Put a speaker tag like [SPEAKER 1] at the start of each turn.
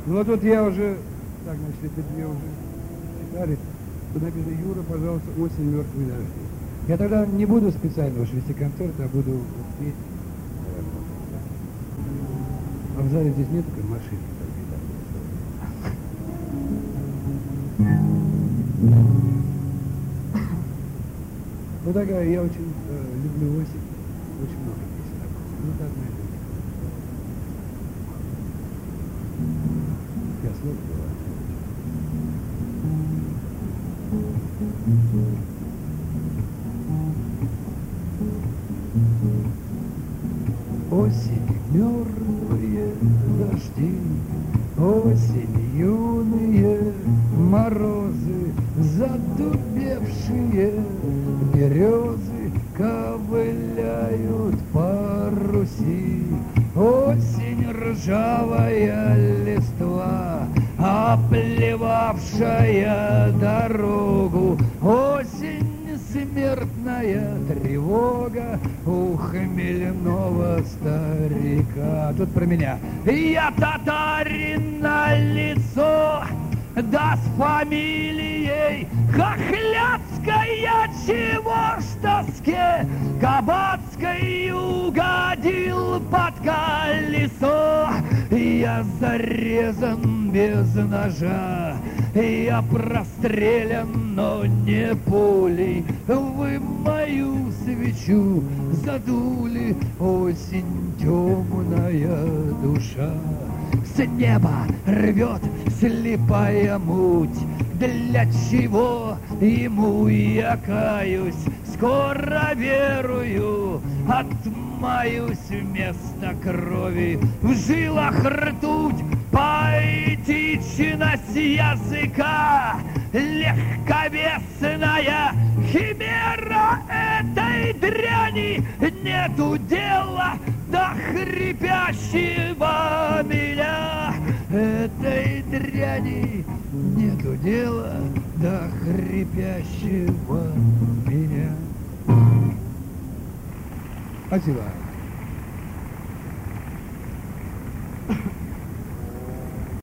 [SPEAKER 1] Ну а тут я уже, так, значит, это мне уже читали, тут написано: Юра, пожалуйста, осень, мертвые дожди. Я тогда не буду специально уж вести концерт, а буду петь. А в зале здесь нет такой машины. Ну такая, я очень люблю осень, очень много песен об осени. Ну так, моя любовь. Я слов была. Осень мертвые дожди, осень юные морозы, задубевшие березы ковыляют по Руси. Осень ржавая листва, оплевавшая дорогу. Осень смертная тревога у хмельного старика. Тут про меня. Я татарин на лицо, да с фамилией Хохляцкая, чего ж тоске кабацкой угодил под колесо. Я зарезан без ножа, я прострелян, но не пулей. Вы мою свечу задули, осень темная душа. С неба рвет слепая муть, для чего ему я каюсь? Скоро верую, отмаюсь вместо крови. В жилах ртуть, поэтичность языка, легковесная химера этой дряни. Нету дела до хрипящего меня, этой дряни. Нету дела до хрипящего меня. Спасибо.